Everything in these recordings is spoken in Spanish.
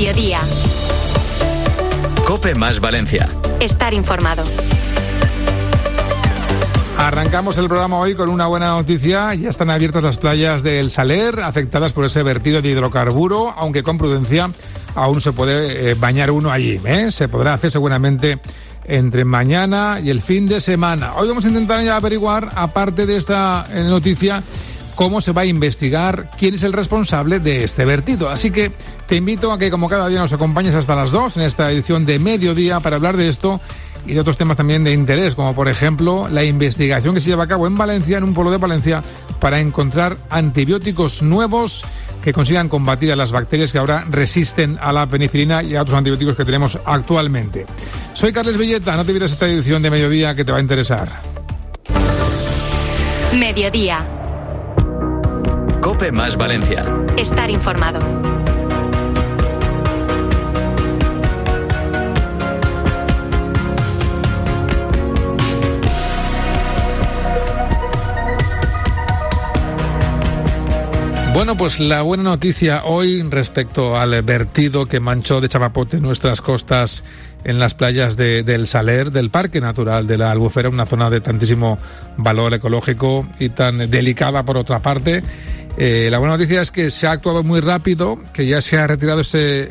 Mediodía. COPE más Valencia. Estar informado. Arrancamos el programa hoy con una buena noticia. Ya están abiertas las playas del Saler, afectadas por ese vertido de hidrocarburo, aunque con prudencia aún se puede bañar uno allí. Se podrá hacer seguramente entre mañana y el fin de semana. Hoy vamos a intentar ya averiguar, aparte de esta noticia, cómo se va a investigar quién es el responsable de este vertido. Así que te invito a que, como cada día, nos acompañes hasta las 2 en esta edición de Mediodía para hablar de esto y de otros temas también de interés, como por ejemplo la investigación que se lleva a cabo en Valencia, en un pueblo de Valencia, para encontrar antibióticos nuevos que consigan combatir a las bacterias que ahora resisten a la penicilina y a otros antibióticos que tenemos actualmente. Soy Carles Villeta, no te pierdas esta edición de Mediodía que te va a interesar. Mediodía. COPE más Valencia. Estar informado. Bueno, pues la buena noticia hoy respecto al vertido que manchó de chapapote nuestras costas en las playas del Saler, del Parque Natural de la Albufera, una zona de tantísimo valor ecológico y tan delicada por otra parte. La buena noticia es que se ha actuado muy rápido, que ya se ha retirado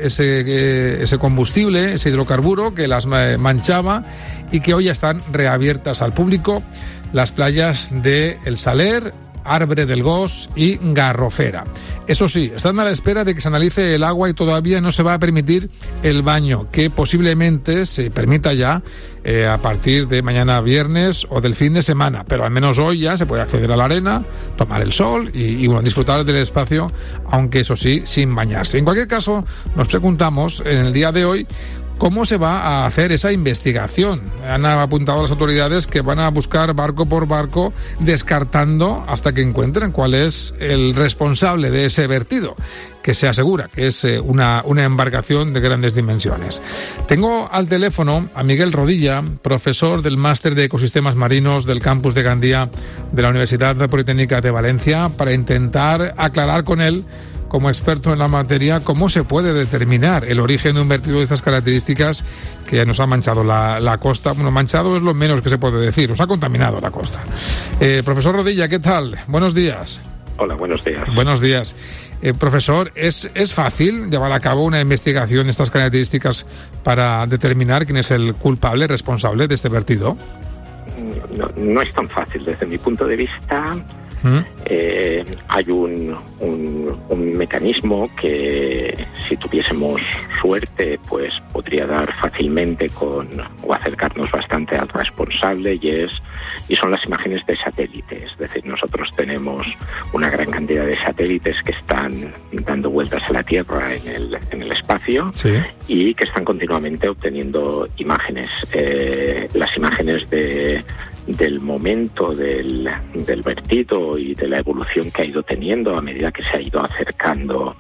ese combustible, ese hidrocarburo que las manchaba, y que hoy ya están reabiertas al público las playas de El Saler, Arbre del Gos y Garrofera. Eso sí, están a la espera de que se analice el agua y todavía no se va a permitir el baño, que posiblemente se permita ya a partir de mañana viernes o del fin de semana, pero al menos hoy ya se puede acceder a la arena, tomar el sol y bueno, disfrutar del espacio, aunque eso sí, sin bañarse. En cualquier caso, nos preguntamos en el día de hoy ¿cómo se va a hacer esa investigación? Han apuntado las autoridades que van a buscar barco por barco, descartando hasta que encuentren cuál es el responsable de ese vertido, que se asegura que es una embarcación de grandes dimensiones. Tengo al teléfono a Miguel Rodilla, profesor del Máster de Ecosistemas Marinos del Campus de Gandía de la Universidad Politécnica de Valencia, para intentar aclarar con él, como experto en la materia, cómo se puede determinar el origen de un vertido de estas características que nos ha manchado la costa. Bueno, manchado es lo menos que se puede decir, nos ha contaminado la costa. Profesor Rodilla, ¿qué tal? Buenos días. Hola, buenos días. Buenos días. Profesor, ¿es fácil llevar a cabo una investigación de estas características para determinar quién es el culpable, responsable de este vertido? No es tan fácil desde mi punto de vista. Hay un mecanismo que, si tuviésemos suerte, pues podría dar fácilmente o acercarnos bastante al responsable, y son las imágenes de satélite. Es decir, nosotros tenemos una gran cantidad de satélites que están dando vueltas a la Tierra en el espacio, sí, y que están continuamente obteniendo imágenes. Las imágenes del momento del vertido y de la evolución que ha ido teniendo a medida que se ha ido acercando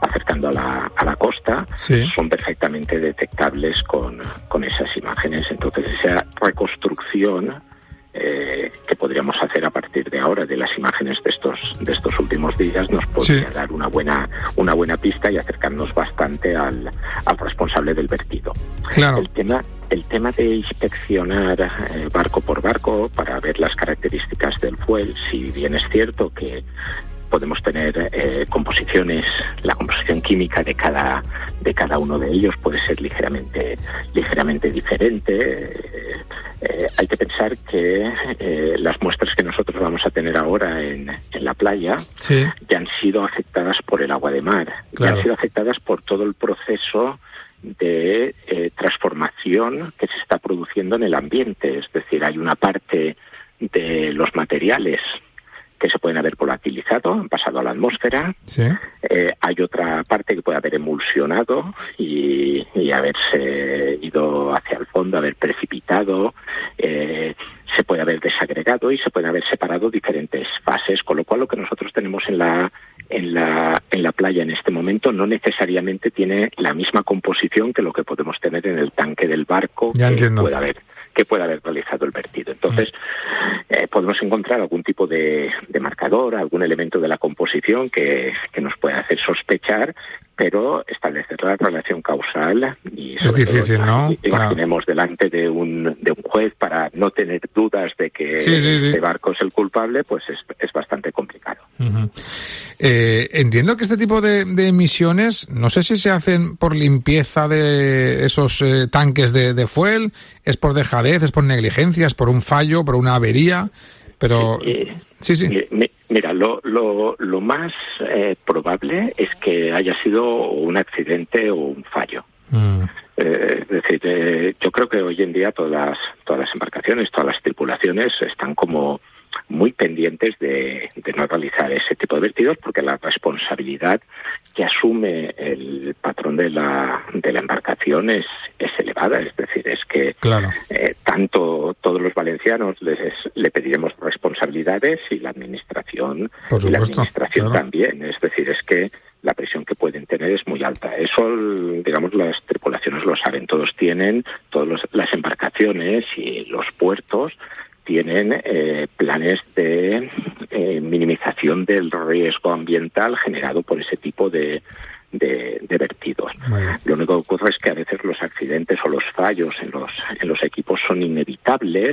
a la costa, sí, son perfectamente detectables con esas imágenes. Entonces, esa reconstrucción que podríamos hacer a partir de ahora de las imágenes de estos últimos días nos podría, sí, dar una buena pista y acercarnos bastante al responsable del vertido. Claro. El tema de inspeccionar barco por barco para ver las características del fuel, si bien es cierto que podemos tener la composición química de cada uno de ellos puede ser ligeramente diferente. Hay que pensar que las muestras que nosotros vamos a tener ahora en la playa, sí, ya han sido afectadas por el agua de mar, claro, ya han sido afectadas por todo el proceso de transformación que se está produciendo en el ambiente. Es decir, hay una parte de los materiales que se pueden haber volatilizado, han pasado a la atmósfera. Sí. Hay otra parte que puede haber emulsionado y haberse ido hacia el fondo, haber precipitado. Se puede haber desagregado y se pueden haber separado diferentes fases, con lo cual lo que nosotros tenemos en la playa en este momento no necesariamente tiene la misma composición que lo que podemos tener en el tanque del barco que pueda haber realizado el vertido. Entonces, podemos encontrar algún tipo de marcador, algún elemento de la composición que nos puede hacer sospechar, pero establecer la relación causal y es difícil, ¿no? Imaginemos delante de un juez para no tener dudas de que este barco es el culpable, pues es bastante complicado. Uh-huh. Entiendo que este tipo de emisiones, no sé si se hacen por limpieza de esos tanques de fuel, es por dejadez, es por negligencia, es por un fallo, por una avería, pero... Sí. Mira, lo más probable es que haya sido un accidente o un fallo. Es decir, yo creo que hoy en día todas las embarcaciones, todas las tripulaciones están como muy pendientes de no realizar ese tipo de vertidos, porque la responsabilidad que asume el patrón de la embarcación es elevada. Es decir, es que tanto todos los valencianos le pediremos responsabilidades y la administración también. Es decir, es que la presión que pueden tener es muy alta. Eso, digamos, las tripulaciones lo saben. Todas las embarcaciones y los puertos tienen planes de minimización del riesgo ambiental generado por ese tipo de vertidos. Lo único que ocurre es que a veces los accidentes o los fallos en los equipos son inevitables,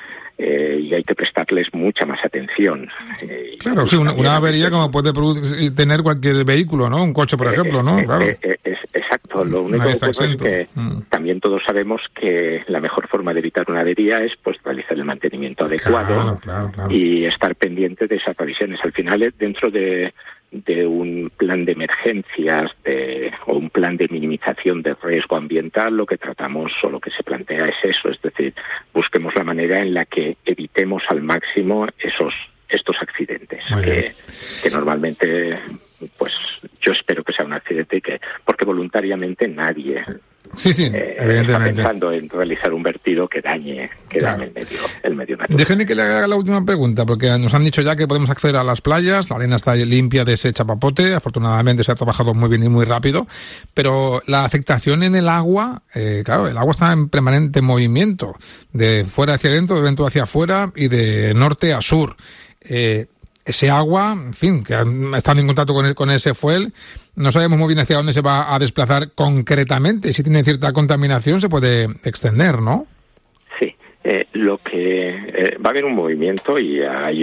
y hay que prestarles mucha más atención. Claro, sí, una avería como puede tener cualquier vehículo, ¿no? Un coche, por ejemplo, ¿no? Claro. Exacto. Lo único que ocurre es que también todos sabemos que la mejor forma de evitar una avería es pues realizar el mantenimiento adecuado y estar pendiente de esas revisiones. Al final, dentro de un plan de emergencias o un plan de minimización del riesgo ambiental, lo que tratamos o lo que se plantea es eso, es decir, busquemos la manera en la que evitemos al máximo estos accidentes, que normalmente, pues yo espero que sea un accidente porque voluntariamente nadie evidentemente está pensando en realizar un vertido que dañe el medio natural. Déjenme que le haga la última pregunta, porque nos han dicho ya que podemos acceder a las playas, la arena está limpia de ese chapapote, afortunadamente se ha trabajado muy bien y muy rápido, pero la afectación en el agua, claro, el agua está en permanente movimiento, de fuera hacia adentro, de dentro hacia afuera y de norte a sur. Ese agua, en fin, que estando en contacto con ese fuel, no sabemos muy bien hacia dónde se va a desplazar concretamente. Si tiene cierta contaminación se puede extender, ¿no? Sí, lo que va a haber un movimiento y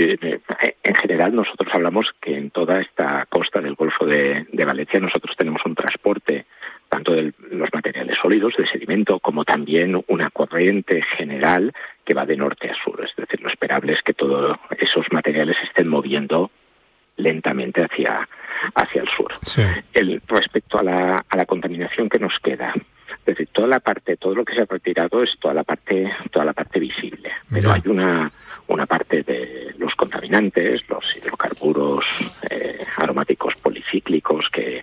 en general nosotros hablamos que en toda esta costa del Golfo de Valencia nosotros tenemos un transporte tanto de los materiales sólidos, de sedimento, como también una corriente general que va de norte a sur. Es decir, lo esperable es que todos esos materiales se estén moviendo lentamente hacia el sur. Sí. Respecto a la contaminación que nos queda, es decir, todo lo que se ha retirado es toda la parte visible, pero hay una parte de los contaminantes, los hidrocarburos aromáticos policíclicos que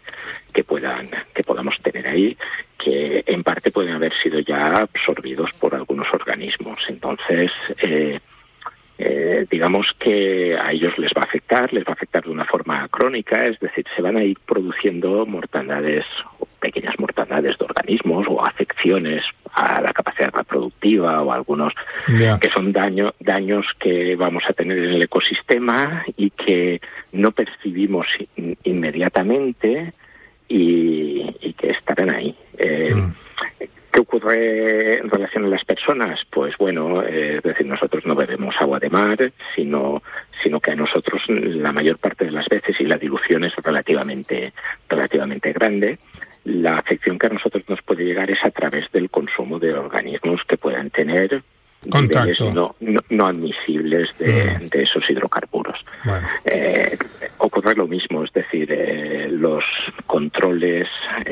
podamos tener ahí, que en parte pueden haber sido ya absorbidos por algunos organismos. Entonces, digamos que a ellos les va a afectar de una forma crónica, es decir, se van a ir produciendo mortandades, pequeñas mortandades de organismos o afecciones a la capacidad reproductiva o algunos que son daños que vamos a tener en el ecosistema y que no percibimos inmediatamente y que estarán ahí. ¿Qué ocurre en relación a las personas? Pues bueno, es decir, nosotros no bebemos agua de mar, sino que a nosotros la mayor parte de las veces, y la dilución es relativamente grande, la afección que a nosotros nos puede llegar es a través del consumo de organismos que puedan tener niveles no admisibles de esos hidrocarburos. Bueno. Ocurre lo mismo, es decir, los controles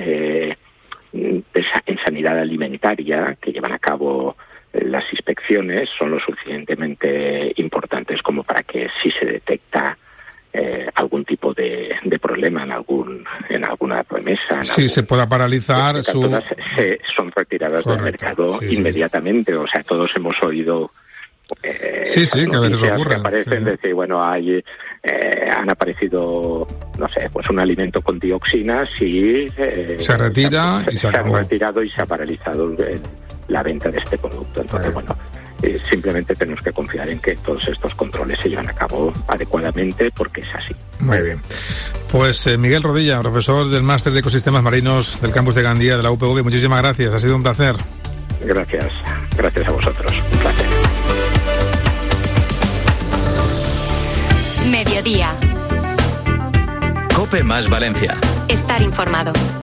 en sanidad alimentaria que llevan a cabo las inspecciones son lo suficientemente importantes como para que si se detecta algún tipo de problema en alguna remesa. Se pueda paralizar. Son retiradas del mercado inmediatamente. O sea, todos hemos oído que a veces ocurre. Que aparecen de que, bueno, han aparecido, no sé, pues un alimento con dioxinas y se retira y se ha retirado y se ha paralizado la venta de este producto. Entonces, bueno, simplemente tenemos que confiar en que todos estos controles se llevan a cabo adecuadamente porque es así. Muy bien. Pues Miguel Rodilla, profesor del Máster de Ecosistemas Marinos del Campus de Gandía de la UPV, muchísimas gracias, ha sido un placer. Gracias a vosotros, un placer. Mediodía. COPE más Valencia. Estar informado.